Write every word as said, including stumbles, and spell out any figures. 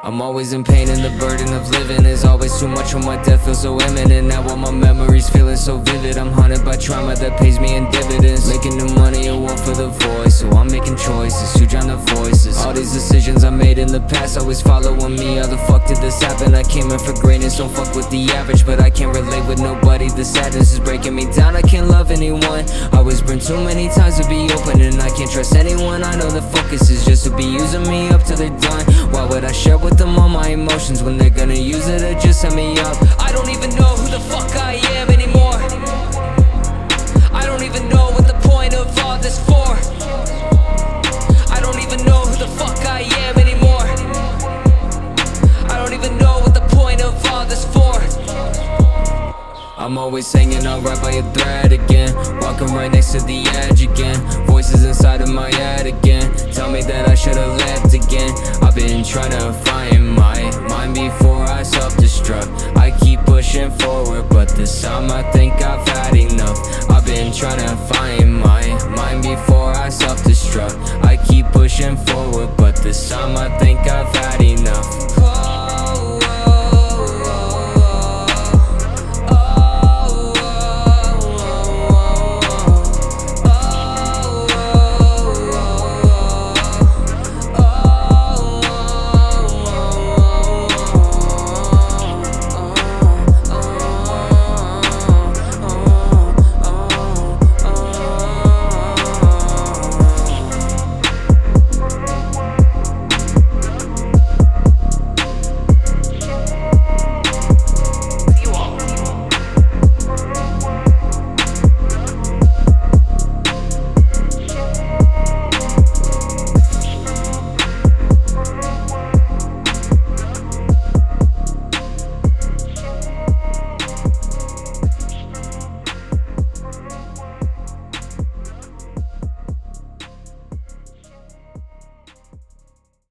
I'm always in pain and the burden of living is always too much when my death feels so imminent. Now all my memories feeling so vivid. I'm haunted by trauma that pays me in dividends. Making the money a war for the voice, so I'm making choices to drown the voices. All these decisions I made in the past always following me. How the fuck did this happen? I came in for greatness, don't fuck with the average. But I can't relate with nobody, the sadness is breaking me down. I can't love anyone, I was burned too many times to be open. And I can't trust anyone, I know the focus is just to be using me up till they're done. Why would I share with them all my emotions when they're gonna use it to just set me up? I don't even know who the fuck I am anymore. I don't even know what the point of all this for. I don't even know who the fuck I am anymore. I don't even know what the point of all this for. I'm always hanging on right by a thread again, walking right next to the edge again. Voices inside of my head again, tell me that I should've left again. I've been trying to find my mind before I self-destruct. I keep pushing forward, but this time I think I've had enough. I've been trying to find my mind before I self-destruct. I keep pushing forward, but this time I think I've had enough.